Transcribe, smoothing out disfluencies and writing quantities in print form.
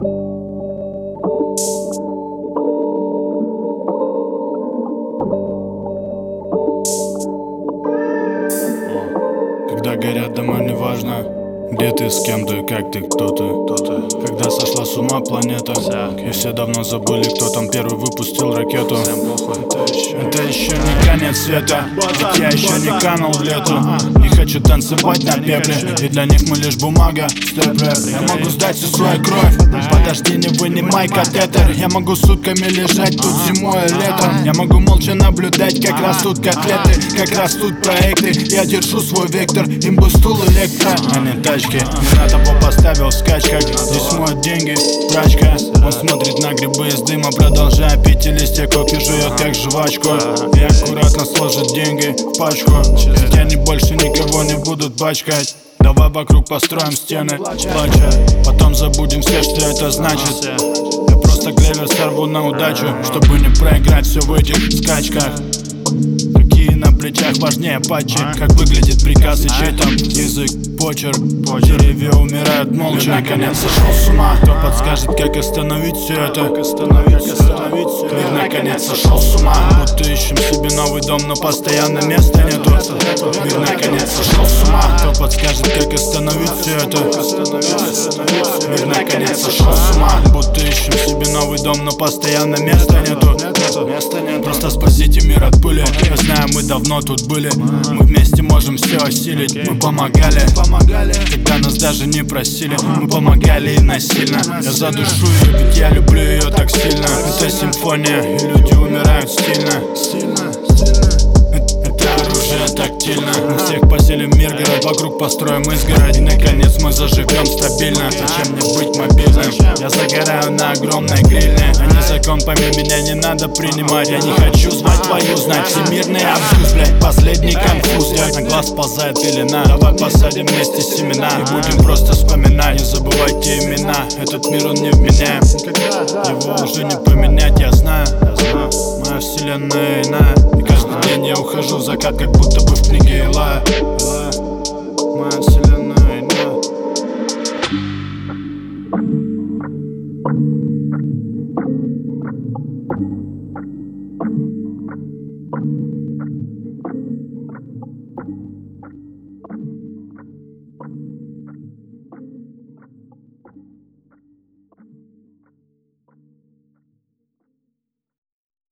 Когда горят дома, неважно, где ты, с кем ты, как ты, кто ты. Когда сошла с ума планета, и все давно забыли, кто там первый выпустил ракету. Это еще не конец света, ведь я еще не канул в лету. Не хочу танцевать на пепле, и для них мы лишь бумага. Я могу сдать всю свою кровь, подожди, не вынимай катетер. Я могу сутками лежать тут зимой и летом. Я могу молча наблюдать, как растут котлеты, как растут проекты. Я держу свой вектор, имбу, стул, электро, а не тачки. Не на того поставил в скачках, здесь моют деньги, прачка. Он смотрит на грибы из дыма, продолжая пить, и листья коки жует как жвачку. И аккуратно сложит деньги в пачку, ведь они больше никого не будут пачкать. Давай вокруг построим стены, плача, потом забудем все, что это значит. Я просто клевер сорву на удачу, чтобы не проиграть все в этих скачках. Какие на плечах важнее патчи, как выглядит приказ и чей там язык, почерк. Деревья умирают молча. Наконец сошел с ума, кто подскажет, как остановить все это? Мир наконец сошел с ума, будто ищем себе новый дом, но постоянно места нету. Мир наконец сошел с ума, кто подскажет, как остановить все это? Мир наконец сошел с ума, будто ищем себе новый дом, но постоянно места нету. Просто спасите мир от пыли. Я знаю, мы давно тут были. Мы вместе можем все осилить. Мы помогали, когда нас даже не просили. Мы помогали и насильно. Я за душу ее, ведь я люблю ее так сильно. Это симфония, и люди умирают стильно. Это оружие тактильно. Мы всех поселим мир, город вокруг построим изгородь. И наконец мы заживем стабильно. Зачем мне быть мобильным? Я загораю на огромной грильне. А не закон, помимо меня не надо принимать. Я не хочу звать твою, знать всемирный абьюз, блять, последний конфуз. На глаз ползает пелена. Давай посадим вместе семена и будем просто вспоминать. Не забывайте имена, этот мир он не вменяем. Его уже не поменять, я знаю. Моя вселенная иная. И каждый день я ухожу в закат, как будто бы в книге Илая.